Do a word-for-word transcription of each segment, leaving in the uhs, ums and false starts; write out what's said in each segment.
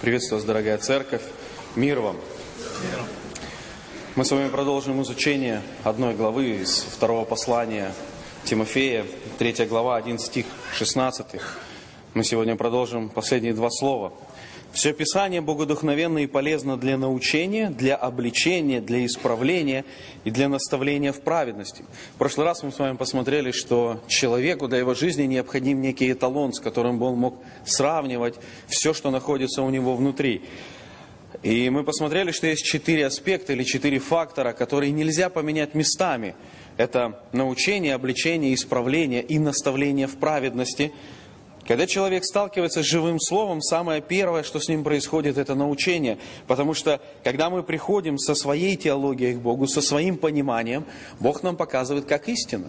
Приветствую вас, дорогая церковь. Мир вам. Мы с вами продолжим изучение одной главы из второго послания Тимофея, третья глава, один стих, шестнадцатый. Мы сегодня продолжим последние два слова. «Все Писание богодухновенно и полезно для научения, для обличения, для исправления и для наставления в праведности». В прошлый раз мы с вами посмотрели, что человеку для его жизни необходим некий эталон, с которым бы он мог сравнивать все, что находится у него внутри. И мы посмотрели, что есть четыре аспекта или четыре фактора, которые нельзя поменять местами. Это научение, обличение, исправление и наставление в праведности. Когда человек сталкивается с живым словом, самое первое, что с ним происходит, это научение. Потому что, когда мы приходим со своей теологией к Богу, со своим пониманием, Бог нам показывает, как истина.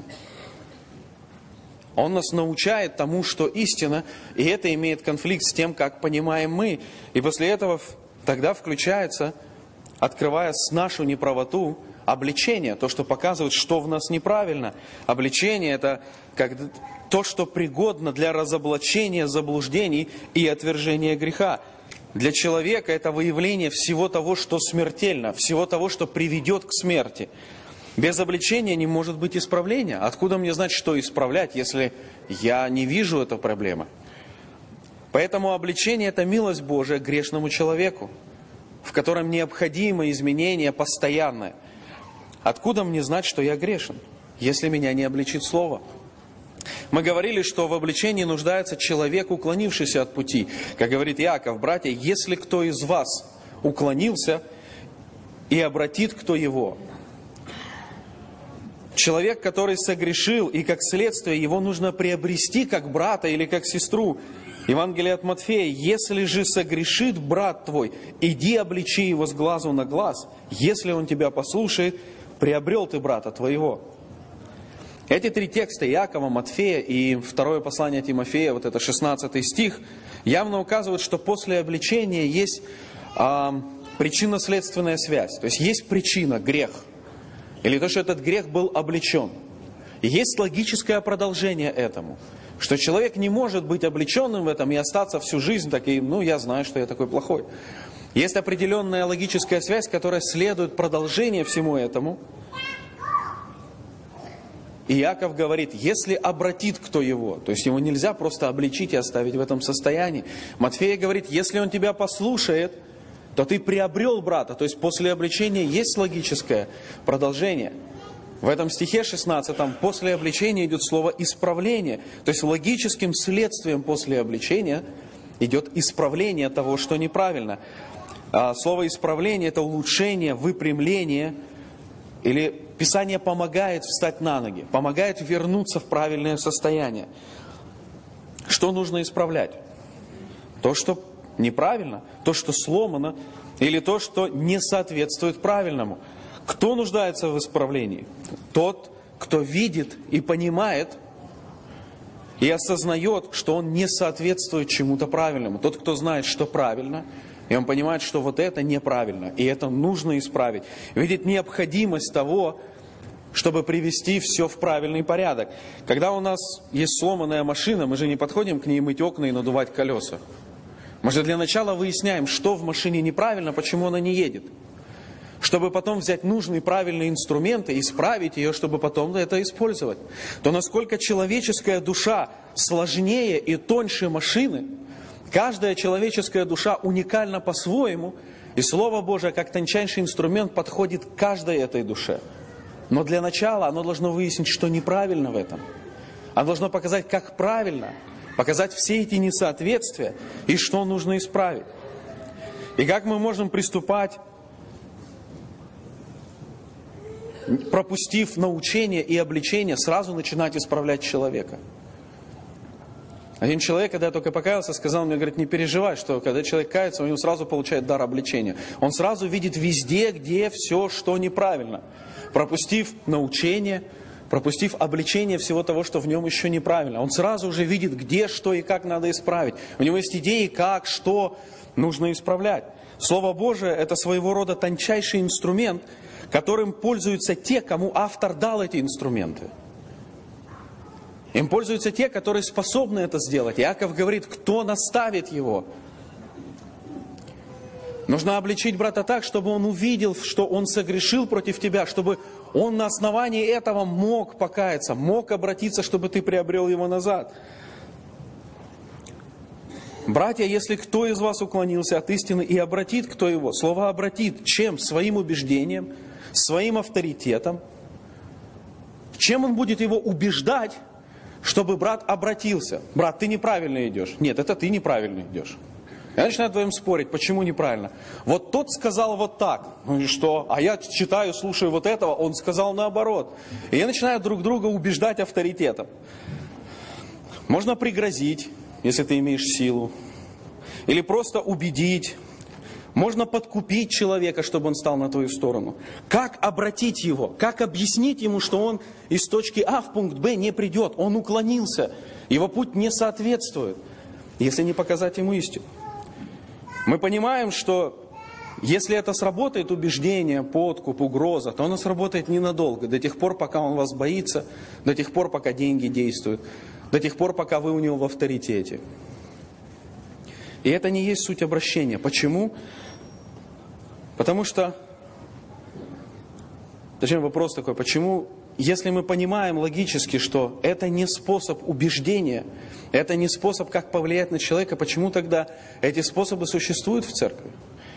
Он нас научает тому, что истина, и это имеет конфликт с тем, как понимаем мы. И после этого тогда включается, открывая нашу неправоту, обличение, то, что показывает, что в нас неправильно. Обличение – это как то, что пригодно для разоблачения заблуждений и отвержения греха. Для человека это выявление всего того, что смертельно, всего того, что приведет к смерти. Без обличения не может быть исправления. Откуда мне знать, что исправлять, если я не вижу эту проблему? Поэтому обличение – это милость Божия грешному человеку, в котором необходимо изменение постоянное. Откуда мне знать, что я грешен, если меня не обличит Слово? Мы говорили, что в обличении нуждается человек, уклонившийся от пути. Как говорит Иаков: «Братья, если кто из вас уклонился, и обратит кто его». Человек, который согрешил, и как следствие его нужно приобрести как брата или как сестру. Евангелие от Матфея: «Если же согрешит брат твой, иди обличи его с глазу на глаз. Если он тебя послушает, приобрел ты брата твоего». Эти три текста Иакова, Матфея и второе послание Тимофея, вот это шестнадцатый стих, явно указывают, что после обличения есть э, причинно-следственная связь. То есть есть причина, грех. Или то, что этот грех был обличен. И есть логическое продолжение этому. Что человек не может быть обличенным в этом и остаться всю жизнь таким: ну, я знаю, что я такой плохой. Есть определенная логическая связь, которая следует продолжение всему этому. И Иаков говорит: если обратит кто его, то есть его нельзя просто обличить и оставить в этом состоянии. Матфея говорит: если он тебя послушает, то ты приобрел брата. То есть после обличения есть логическое продолжение. В этом стихе шестнадцатом после обличения идет слово «исправление». То есть логическим следствием после обличения идет исправление того, что неправильно. Слово «исправление» – это улучшение, выпрямление. Или Писание помогает встать на ноги, помогает вернуться в правильное состояние. Что нужно исправлять? То, что неправильно, то, что сломано, или то, что не соответствует правильному. Кто нуждается в исправлении? Тот, кто видит и понимает, и осознает, что он не соответствует чему-то правильному. Тот, кто знает, что правильно, и он понимает, что вот это неправильно, и это нужно исправить. Видит необходимость того, чтобы привести все в правильный порядок. Когда у нас есть сломанная машина, мы же не подходим к ней мыть окна и надувать колеса. Мы же для начала выясняем, что в машине неправильно, почему она не едет. Чтобы потом взять нужные правильные инструменты, исправить ее, чтобы потом это использовать. То насколько человеческая душа сложнее и тоньше машины, каждая человеческая душа уникальна по-своему, и Слово Божие, как тончайший инструмент, подходит к каждой этой душе. Но для начала оно должно выяснить, что неправильно в этом. Оно должно показать, как правильно, показать все эти несоответствия и что нужно исправить. И как мы можем приступать, пропустив научение и обличение, сразу начинать исправлять человека. Один человек, когда я только покаялся, сказал мне, говорит: не переживай, что когда человек кается, у него сразу получает дар обличения. Он сразу видит везде, где все, что неправильно. Пропустив научение, пропустив обличение всего того, что в нем еще неправильно. Он сразу уже видит, где, что и как надо исправить. У него есть идеи, как, что нужно исправлять. Слово Божие – это своего рода тончайший инструмент, которым пользуются те, кому автор дал эти инструменты. Им пользуются те, которые способны это сделать. Иаков говорит: кто наставит его? Нужно обличить брата так, чтобы он увидел, что он согрешил против тебя, чтобы он на основании этого мог покаяться, мог обратиться, чтобы ты приобрел его назад. Братья, если кто из вас уклонился от истины и обратит кто его, слово «обратит» чем? Своим убеждением, своим авторитетом. Чем он будет его убеждать, чтобы брат обратился? Брат, ты неправильно идешь. Нет, это ты неправильно идешь. Я начинаю вдвоем спорить, почему неправильно. Вот тот сказал вот так. Ну и что? А я читаю, слушаю вот этого, он сказал наоборот. И я начинаю друг друга убеждать авторитетом. Можно пригрозить, если ты имеешь силу. Или просто убедить. Можно подкупить человека, чтобы он стал на твою сторону. Как обратить его? Как объяснить ему, что он из точки А в пункт Б не придет? Он уклонился. Его путь не соответствует, если не показать ему истину. Мы понимаем, что если это сработает, убеждение, подкуп, угроза, то оно сработает ненадолго. До тех пор, пока он вас боится, до тех пор, пока деньги действуют, до тех пор, пока вы у него в авторитете. И это не есть суть обращения. Почему? Потому что, точнее вопрос такой, почему, если мы понимаем логически, что это не способ убеждения, это не способ, как повлиять на человека, почему тогда эти способы существуют в церкви?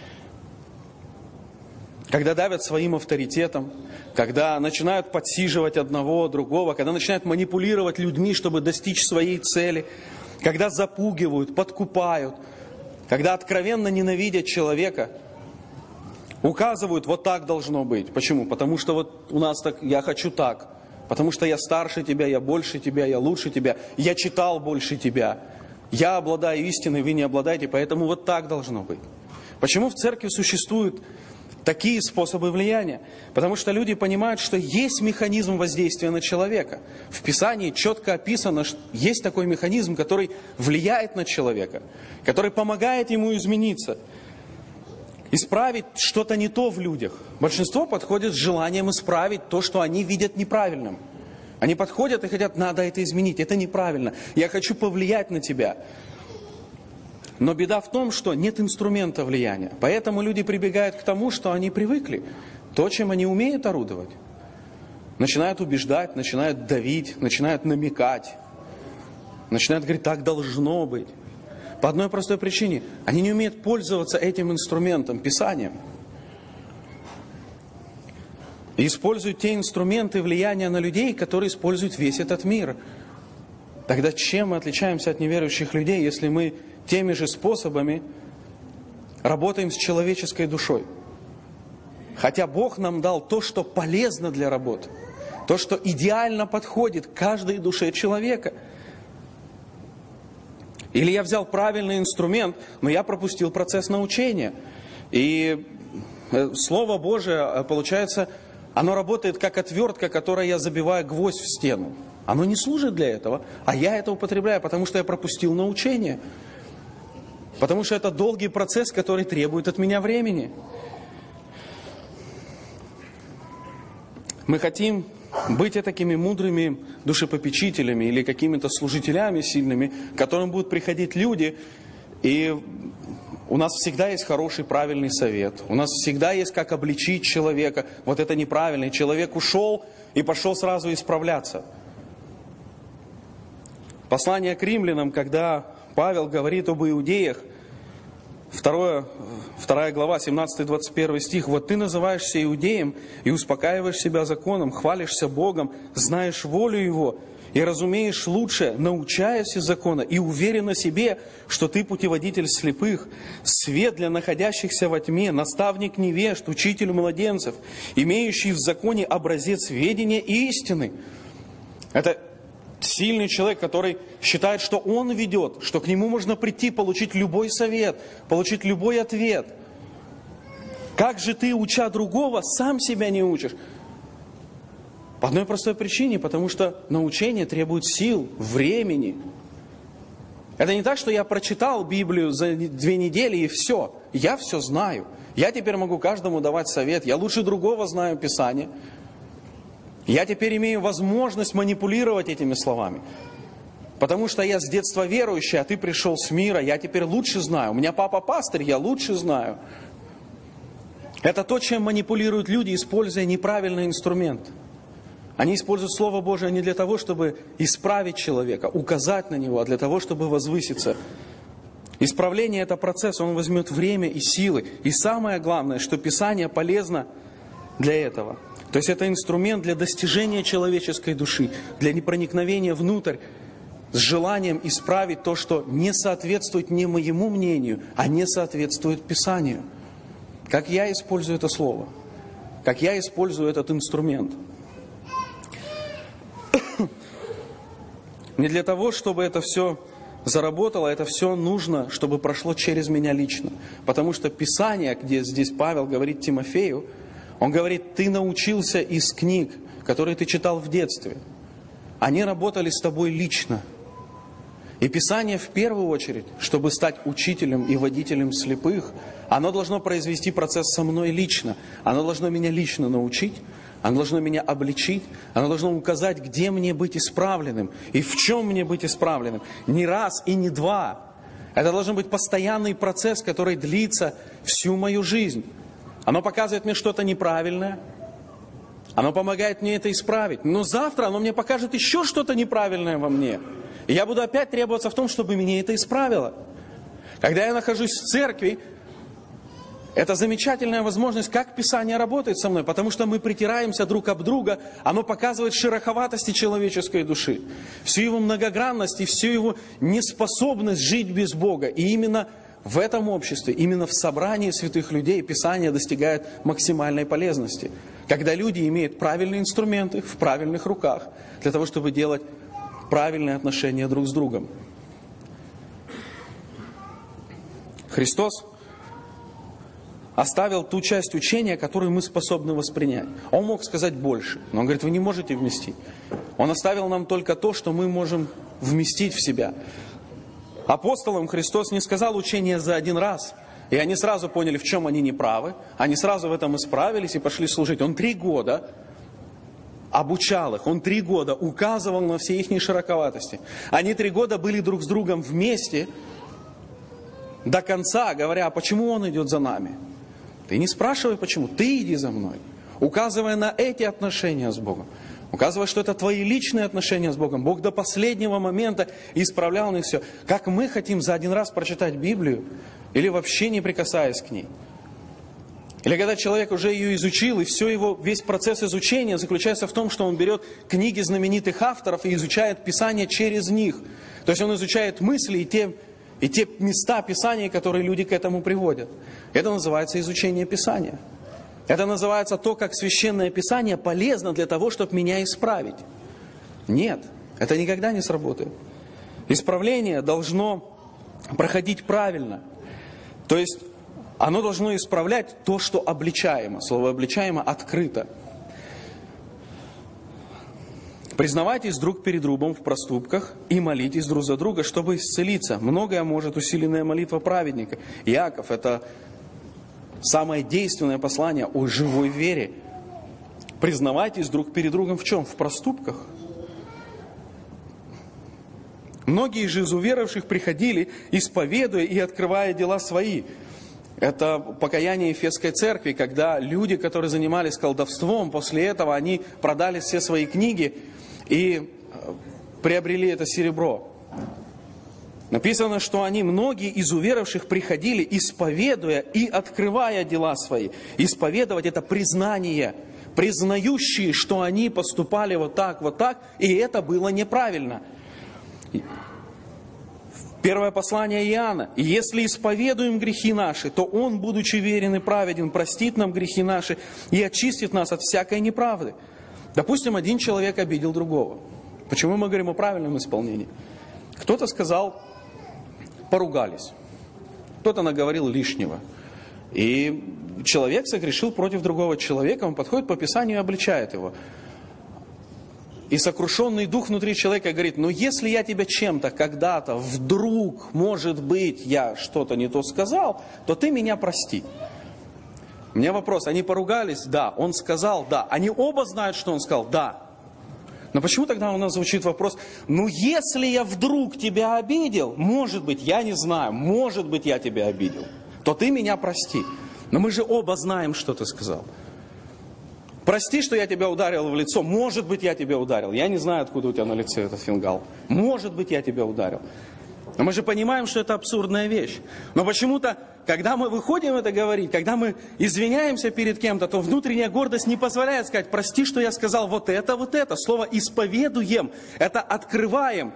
Когда давят своим авторитетом, когда начинают подсиживать одного, другого, когда начинают манипулировать людьми, чтобы достичь своей цели, когда запугивают, подкупают, когда откровенно ненавидят человека, указывают, вот так должно быть. Почему? Потому что вот у нас так, я хочу так. Потому что я старше тебя, я больше тебя, я лучше тебя, я читал больше тебя. Я обладаю истиной, вы не обладаете, поэтому вот так должно быть. Почему в церкви существуют такие способы влияния? Потому что люди понимают, что есть механизм воздействия на человека. В Писании четко описано, что есть такой механизм, который влияет на человека, который помогает ему измениться, исправить что-то не то в людях. Большинство подходит с желанием исправить то, что они видят неправильным. Они подходят и хотят, надо это изменить, это неправильно, я хочу повлиять на тебя. Но беда в том, что нет инструмента влияния. Поэтому люди прибегают к тому, что они привыкли. То, чем они умеют орудовать. Начинают убеждать, начинают давить, начинают намекать. Начинают говорить, так должно быть. По одной простой причине. Они не умеют пользоваться этим инструментом, Писанием. И используют те инструменты влияния на людей, которые использует весь этот мир. Тогда чем мы отличаемся от неверующих людей, если мы теми же способами работаем с человеческой душой? Хотя Бог нам дал то, что полезно для работы. То, что идеально подходит каждой душе человека. Или я взял правильный инструмент, но я пропустил процесс научения. И Слово Божие, получается, оно работает как отвертка, которой я забиваю гвоздь в стену. Оно не служит для этого, а я это употребляю, потому что я пропустил научение. Потому что это долгий процесс, который требует от меня времени. Мы хотим быть такими мудрыми душепопечителями или какими-то служителями сильными, к которым будут приходить люди, и у нас всегда есть хороший, правильный совет. У нас всегда есть, как обличить человека. Вот это неправильно. И человек ушел и пошел сразу исправляться. Послание к римлянам, когда Павел говорит об иудеях, Второе, вторая глава, семнадцатый двадцать первый стих. «Вот ты называешься иудеем и успокаиваешь себя законом, хвалишься Богом, знаешь волю Его и разумеешь лучше, научаясь из закона, и уверен о себе, что ты путеводитель слепых, свет для находящихся во тьме, наставник невежд, учитель младенцев, имеющий в законе образец ведения и истины». Это сильный человек, который считает, что он ведет, что к нему можно прийти, получить любой совет, получить любой ответ. Как же ты, уча другого, сам себя не учишь? По одной простой причине, потому что научение требует сил, времени. Это не так, что я прочитал Библию за две недели и все. Я все знаю. Я теперь могу каждому давать совет. Я лучше другого знаю Писание. Я теперь имею возможность манипулировать этими словами. Потому что я с детства верующий, а ты пришел с мира, я теперь лучше знаю. У меня папа пастырь, я лучше знаю. Это то, чем манипулируют люди, используя неправильный инструмент. Они используют Слово Божие не для того, чтобы исправить человека, указать на него, а для того, чтобы возвыситься. Исправление – это процесс, он возьмет время и силы. И самое главное, что Писание полезно для этого. То есть это инструмент для достижения человеческой души, для непроникновения внутрь с желанием исправить то, что не соответствует не моему мнению, а не соответствует Писанию. Как я использую это слово, как я использую этот инструмент. Не для того, чтобы это все заработало, это все нужно, чтобы прошло через меня лично. Потому что Писание, где здесь Павел говорит Тимофею, он говорит, ты научился из книг, которые ты читал в детстве. Они работали с тобой лично. И Писание в первую очередь, чтобы стать учителем и водителем слепых, оно должно произвести процесс со мной лично. Оно должно меня лично научить, оно должно меня обличить, оно должно указать, где мне быть исправленным и в чем мне быть исправленным. Не раз и не два. Это должен быть постоянный процесс, который длится всю мою жизнь. Оно показывает мне что-то неправильное, оно помогает мне это исправить. Но завтра оно мне покажет еще что-то неправильное во мне. И я буду опять требоваться в том, чтобы меня это исправило. Когда я нахожусь в церкви, это замечательная возможность, как Писание работает со мной, потому что мы притираемся друг об друга, оно показывает шероховатости человеческой души, всю его многогранность и всю его неспособность жить без Бога. И именно в этом обществе, именно в собрании святых людей Писание достигает максимальной полезности. Когда люди имеют правильные инструменты в правильных руках, для того, чтобы делать правильные отношения друг с другом. Христос оставил ту часть учения, которую мы способны воспринять. Он мог сказать больше, но он говорит, вы не можете вместить. Он оставил нам только то, что мы можем вместить в себя. Апостолам Христос не сказал учение за один раз, и они сразу поняли, в чем они неправы, они сразу в этом исправились и пошли служить. Он три года обучал их, он три года указывал на все их широковатости. Они три года были друг с другом вместе до конца, говоря, а почему он идет за нами? Ты не спрашивай, почему, ты иди за мной, указывая на эти отношения с Богом. Указывая, что это твои личные отношения с Богом. Бог до последнего момента исправлял их все. Как мы хотим за один раз прочитать Библию, или вообще не прикасаясь к ней. Или когда человек уже ее изучил, и все его, весь процесс изучения заключается в том, что он берет книги знаменитых авторов и изучает Писание через них. То есть он изучает мысли и те, и те места Писания, которые люди к этому приводят. Это называется изучение Писания. Это называется то, как Священное Писание полезно для того, чтобы меня исправить. Нет, это никогда не сработает. Исправление должно проходить правильно. То есть оно должно исправлять то, что обличаемо. Слово обличаемо открыто. Признавайтесь друг перед другом в проступках и молитесь друг за друга, чтобы исцелиться. Многое может усиленная молитва праведника. Иаков – это самое действенное послание о живой вере. Признавайтесь друг перед другом в чем? В проступках. Многие же из уверовавших приходили, исповедуя и открывая дела свои. Это покаяние Ефесской церкви, когда люди, которые занимались колдовством, после этого они продали все свои книги и приобрели это серебро. Написано, что они, многие из уверовавших, приходили, исповедуя и открывая дела свои. Исповедовать – это признание, признающие, что они поступали вот так, вот так, и это было неправильно. Первое послание Иоанна. «И если исповедуем грехи наши, то Он, будучи верен и праведен, простит нам грехи наши и очистит нас от всякой неправды». Допустим, один человек обидел другого. Почему мы говорим о правильном исполнении? Кто-то сказал, поругались. Кто-то наговорил лишнего. И человек согрешил против другого человека, он подходит по Писанию и обличает его. И сокрушенный дух внутри человека говорит, ну если я тебя чем-то когда-то вдруг, может быть, я что-то не то сказал, то ты меня прости. У меня вопрос, они поругались? Да. Он сказал? Да. Они оба знают, что он сказал? Да. Но почему тогда у нас звучит вопрос, ну если я вдруг тебя обидел, может быть, я не знаю, может быть, я тебя обидел, то ты меня прости. Но мы же оба знаем, что ты сказал. Прости, что я тебя ударил в лицо. Может быть, я тебя ударил. Я не знаю, откуда у тебя на лице этот фингал. Может быть, я тебя ударил. Но мы же понимаем, что это абсурдная вещь. Но почему-то, когда мы выходим это говорить, когда мы извиняемся перед кем-то, то внутренняя гордость не позволяет сказать: прости, что я сказал вот это, вот это. Слово «исповедуем» – это «открываем».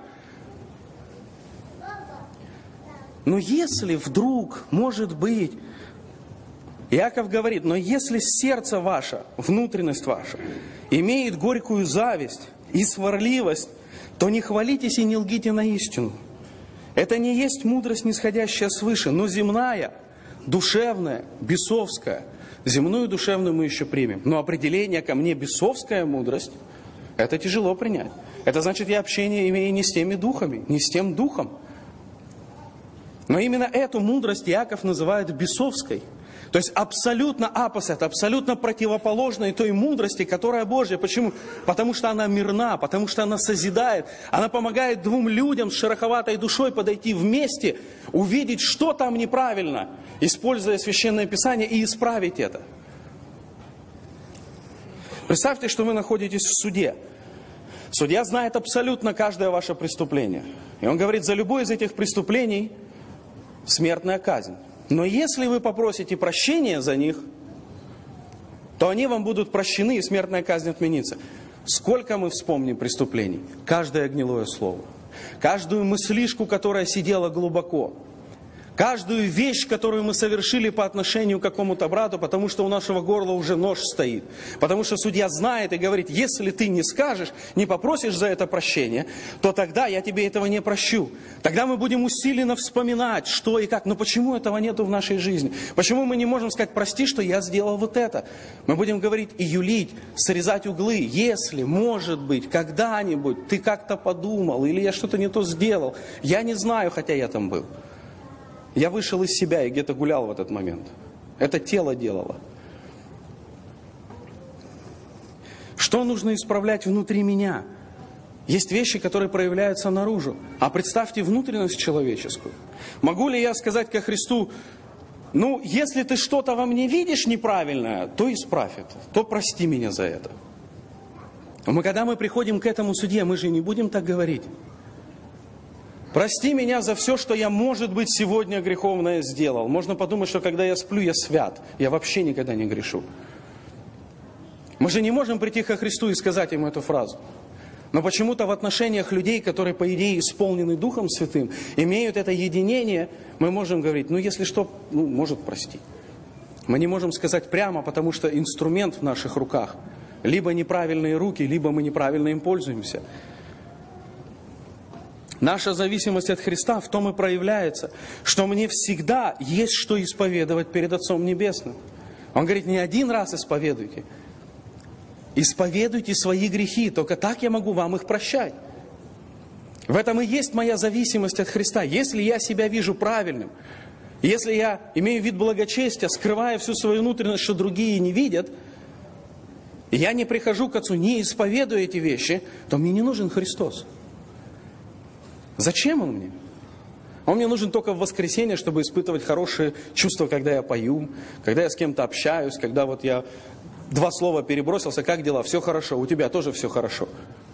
Но если вдруг, может быть, Иаков говорит: но если сердце ваше, внутренность ваша, имеет горькую зависть и сварливость, то не хвалитесь и не лгите на истину. Это не есть мудрость, нисходящая свыше, но земная, душевная, бесовская. Земную душевную мы еще примем. Но определение ко мне бесовская мудрость, это тяжело принять. Это значит, я общение имею не с теми духами, не с тем духом. Но именно эту мудрость Иаков называет бесовской. То есть абсолютно оппозит, абсолютно противоположной той мудрости, которая Божья. Почему? Потому что она мирна, потому что она созидает. Она помогает двум людям с шероховатой душой подойти вместе, увидеть, что там неправильно, используя Священное Писание, и исправить это. Представьте, что вы находитесь в суде. Судья знает абсолютно каждое ваше преступление. И он говорит: за любое из этих преступлений смертная казнь. Но если вы попросите прощения за них, то они вам будут прощены, и смертная казнь отменится. Сколько мы вспомним преступлений? Каждое гнилое слово. Каждую мыслишку, которая сидела глубоко. Каждую вещь, которую мы совершили по отношению к какому-то брату, потому что у нашего горла уже нож стоит. Потому что судья знает и говорит: если ты не скажешь, не попросишь за это прощения, то тогда я тебе этого не прощу. Тогда мы будем усиленно вспоминать, что и как. Но почему этого нету в нашей жизни? Почему мы не можем сказать: прости, что я сделал вот это? Мы будем говорить и юлить, срезать углы. Если, может быть, когда-нибудь ты как-то подумал, или я что-то не то сделал, я не знаю, хотя я там был. Я вышел из себя и где-то гулял в этот момент. Это тело делало. Что нужно исправлять внутри меня? Есть вещи, которые проявляются наружу. А представьте внутренность человеческую. Могу ли я сказать ко Христу: ну, если ты что-то во мне видишь неправильное, то исправь это, то прости меня за это. Но когда мы приходим к этому судье, мы же не будем так говорить. Прости меня за все, что я, может быть, сегодня греховное сделал. Можно подумать, что когда я сплю, я свят. Я вообще никогда не грешу. Мы же не можем прийти ко Христу и сказать ему эту фразу. Но почему-то в отношениях людей, которые, по идее, исполнены Духом Святым, имеют это единение, мы можем говорить: ну, если что, ну, может, прости. Мы не можем сказать прямо, потому что инструмент в наших руках. Либо неправильные руки, либо мы неправильно им пользуемся. Наша зависимость от Христа в том и проявляется, что мне всегда есть что исповедовать перед Отцом Небесным. Он говорит: не один раз исповедуйте. Исповедуйте свои грехи, только так я могу вам их прощать. В этом и есть моя зависимость от Христа. Если я себя вижу правильным, если я имею вид благочестия, скрывая всю свою внутренность, что другие не видят, и я не прихожу к Отцу, не исповедуя эти вещи, то мне не нужен Христос. Зачем Он мне? Он мне нужен только в воскресенье, чтобы испытывать хорошие чувства, когда я пою, когда я с кем-то общаюсь, когда вот я два слова перебросился: как дела? Все хорошо, у тебя тоже все хорошо.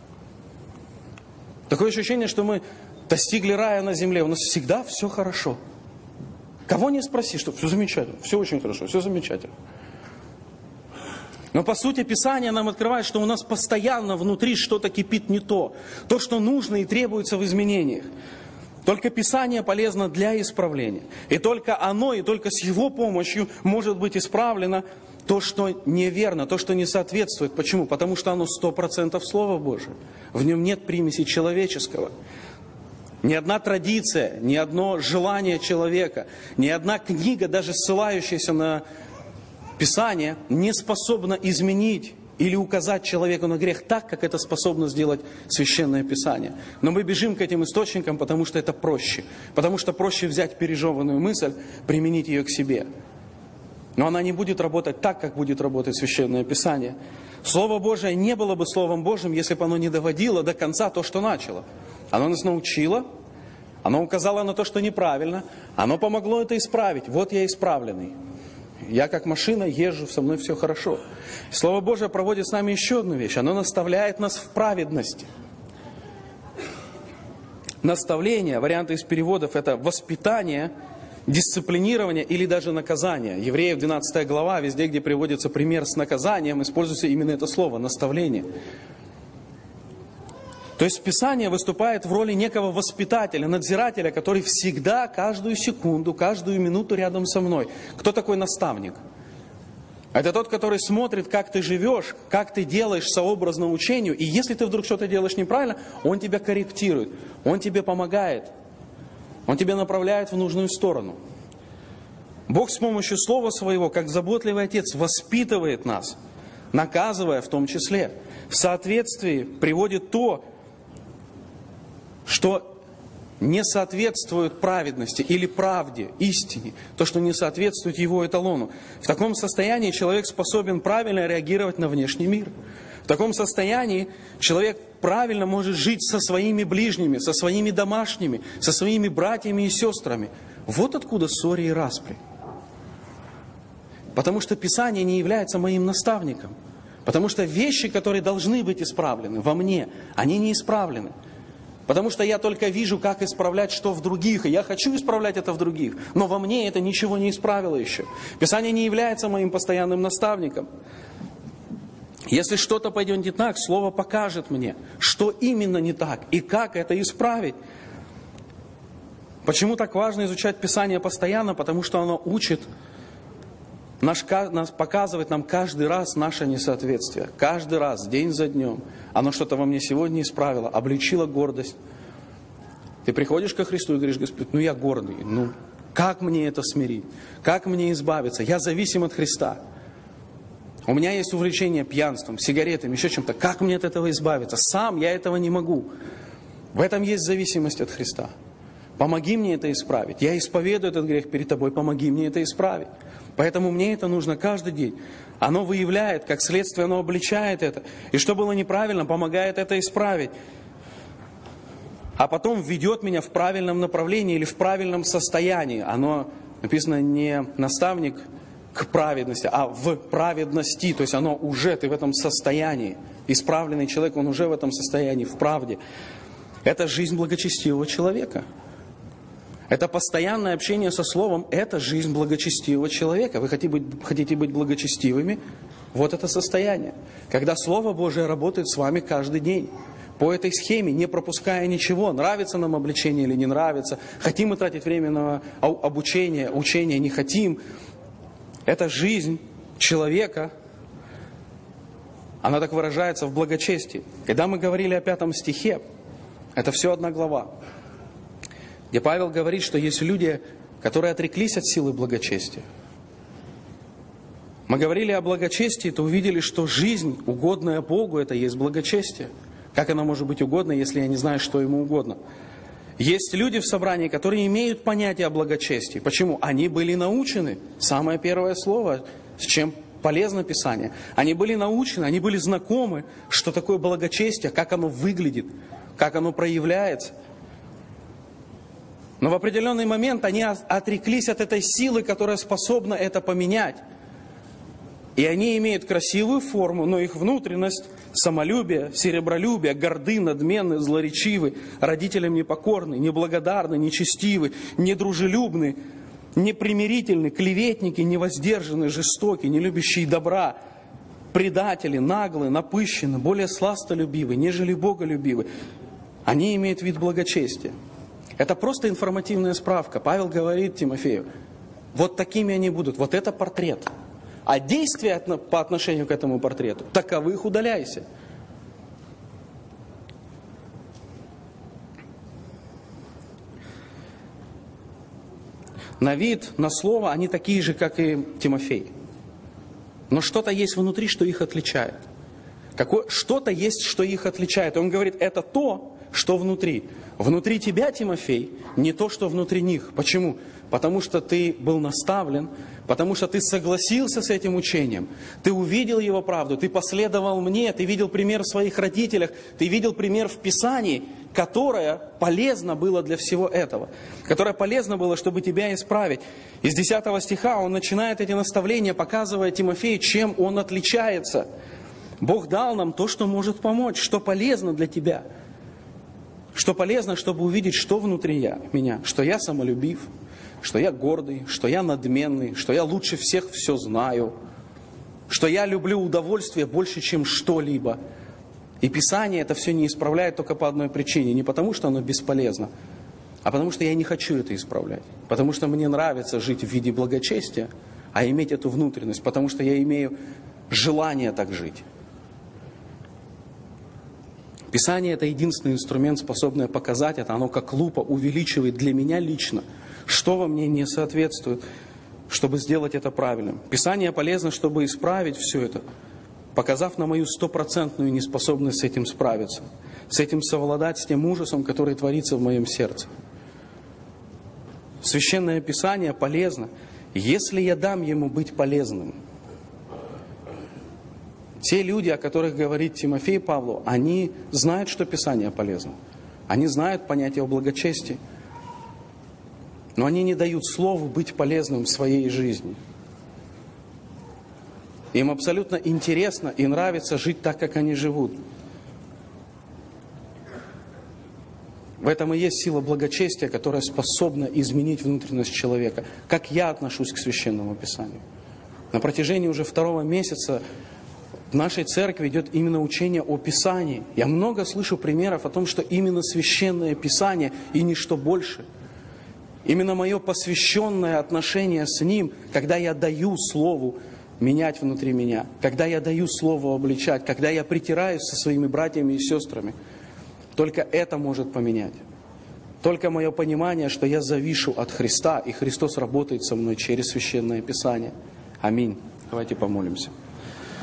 Такое ощущение, что мы достигли рая на земле, у нас всегда все хорошо. Кого не спроси, что все замечательно, все очень хорошо, все замечательно. Но по сути Писание нам открывает, что у нас постоянно внутри что-то кипит не то. То, что нужно и требуется в изменениях. Только Писание полезно для исправления. И только оно, и только с его помощью может быть исправлено то, что неверно, то, что не соответствует. Почему? Потому что оно сто процентов Слово Божие. В нем нет примеси человеческого. Ни одна традиция, ни одно желание человека, ни одна книга, даже ссылающаяся на Писание, не способно изменить или указать человеку на грех так, как это способно сделать Священное Писание. Но мы бежим к этим источникам, потому что это проще. Потому что проще взять пережеванную мысль, применить ее к себе. Но она не будет работать так, как будет работать Священное Писание. Слово Божие не было бы Словом Божьим, если бы оно не доводило до конца то, что начало. Оно нас научило, оно указало на то, что неправильно, оно помогло это исправить. Вот я исправленный. Я как машина езжу, со мной все хорошо. Слово Божие проводит с нами еще одну вещь. Оно наставляет нас в праведности. Наставление, варианты из переводов, это воспитание, дисциплинирование или даже наказание. Евреев двенадцатая глава, везде, где приводится пример с наказанием, используется именно это слово, наставление. То есть Писание выступает в роли некого воспитателя, надзирателя, который всегда, каждую секунду, каждую минуту рядом со мной. Кто такой наставник? Это тот, который смотрит, как ты живешь, как ты делаешь сообразно учению, и если ты вдруг что-то делаешь неправильно, он тебя корректирует, он тебе помогает, он тебя направляет в нужную сторону. Бог с помощью Слова Своего, как заботливый Отец, воспитывает нас, наказывая в том числе. В соответствии приводит то, что не соответствует праведности или правде, истине, то, что не соответствует его эталону. В таком состоянии человек способен правильно реагировать на внешний мир. В таком состоянии человек правильно может жить со своими ближними, со своими домашними, со своими братьями и сестрами. Вот откуда ссоры и распри. Потому что Писание не является моим наставником. Потому что вещи, которые должны быть исправлены во мне, они не исправлены. Потому что я только вижу, как исправлять что в других, и я хочу исправлять это в других, но во мне это ничего не исправило еще. Писание не является моим постоянным наставником. Если что-то пойдет не так, Слово покажет мне, что именно не так, и как это исправить. Почему так важно изучать Писание постоянно? Потому что оно учит, наш, нас показывает нам каждый раз наше несоответствие. Каждый раз, день за днем. Оно что-то во мне сегодня исправило, обличило гордость. Ты приходишь ко Христу и говоришь: Господь, ну я гордый, ну как мне это смирить? Как мне избавиться? Я зависим от Христа. У меня есть увлечение пьянством, сигаретами, еще чем-то. Как мне от этого избавиться? Сам я этого не могу. В этом есть зависимость от Христа. Помоги мне это исправить. Я исповедую этот грех перед Тобой, помоги мне это исправить. Поэтому мне это нужно каждый день. Оно выявляет, как следствие, оно обличает это. И что было неправильно, помогает это исправить. А потом ведет меня в правильном направлении или в правильном состоянии. Оно написано не наставник к праведности, а в праведности. То есть оно уже, ты в этом состоянии. Исправленный человек, он уже в этом состоянии, в правде. Это жизнь благочестивого человека. Это постоянное общение со Словом, это жизнь благочестивого человека. Вы хотите быть, хотите быть благочестивыми? Вот это состояние. Когда Слово Божие работает с вами каждый день. По этой схеме, не пропуская ничего. Нравится нам обличение или не нравится. Хотим мы тратить время на обучение, учение, не хотим. Это жизнь человека. Она так выражается в благочестии. Когда мы говорили о пятом стихе, это все одна глава, где Павел говорит, что есть люди, которые отреклись от силы благочестия. Мы говорили о благочестии, то увидели, что жизнь, угодная Богу, это есть благочестие. Как она может быть угодна, если я не знаю, что ему угодно? Есть люди в собрании, которые имеют понятие о благочестии. Почему? Они были научены. Самое первое слово, с чем полезно Писание. Они были научены, они были знакомы, что такое благочестие, как оно выглядит, как оно проявляется. Но в определенный момент они отреклись от этой силы, которая способна это поменять. И они имеют красивую форму, но их внутренность, самолюбие, серебролюбие, горды, надменны, злоречивы, родителям непокорны, неблагодарны, нечестивы, недружелюбны, непримирительны, клеветники, невоздержаны, жестоки, не любящие добра, предатели, наглые, напыщенны, более сластолюбивы, нежели боголюбивы. Они имеют вид благочестия. Это просто информативная справка. Павел говорит Тимофею, вот такими они будут, вот это портрет. А действия по отношению к этому портрету, таковых удаляйся. На вид, на слово они такие же, как и Тимофей. Но что-то есть внутри, что их отличает. Какое, что-то есть, что их отличает. И он говорит, это то, что внутри. Внутри тебя, Тимофей, не то, что внутри них. Почему? Потому что ты был наставлен, потому что ты согласился с этим учением, ты увидел его правду, ты последовал мне, ты видел пример в своих родителях, ты видел пример в Писании, которое полезно было для всего этого, которое полезно было, чтобы тебя исправить. Из десятого стиха он начинает эти наставления, показывая Тимофею, чем он отличается. Бог дал нам то, что может помочь, что полезно для тебя. Что полезно, чтобы увидеть, что внутри я, меня, что я самолюбив, что я гордый, что я надменный, что я лучше всех все знаю, что я люблю удовольствие больше, чем что-либо. И Писание это все не исправляет только по одной причине. Не потому, что оно бесполезно, а потому, что я не хочу это исправлять. Потому что мне нравится жить в виде благочестия, а иметь эту внутренность, потому что я имею желание так жить. Писание – это единственный инструмент, способный показать это. Оно как лупа увеличивает для меня лично, что во мне не соответствует, чтобы сделать это правильным. Писание полезно, чтобы исправить все это, показав на мою стопроцентную неспособность с этим справиться, с этим совладать, с тем ужасом, который творится в моем сердце. Священное Писание полезно, если я дам ему быть полезным. Те люди, о которых говорит Тимофей Павлу, они знают, что Писание полезно. Они знают понятие о благочестии. Но они не дают слову быть полезным в своей жизни. Им абсолютно интересно и нравится жить так, как они живут. В этом и есть сила благочестия, которая способна изменить внутренность человека. Как я отношусь к Священному Писанию. На протяжении уже второго месяца в нашей церкви идет именно учение о Писании. Я много слышу примеров о том, что именно Священное Писание и ничто больше. Именно мое посвященное отношение с Ним, когда я даю Слову менять внутри меня, когда я даю Слову обличать, когда я притираюсь со своими братьями и сестрами, только это может поменять. Только мое понимание, что я завишу от Христа, и Христос работает со мной через Священное Писание. Аминь. Давайте помолимся.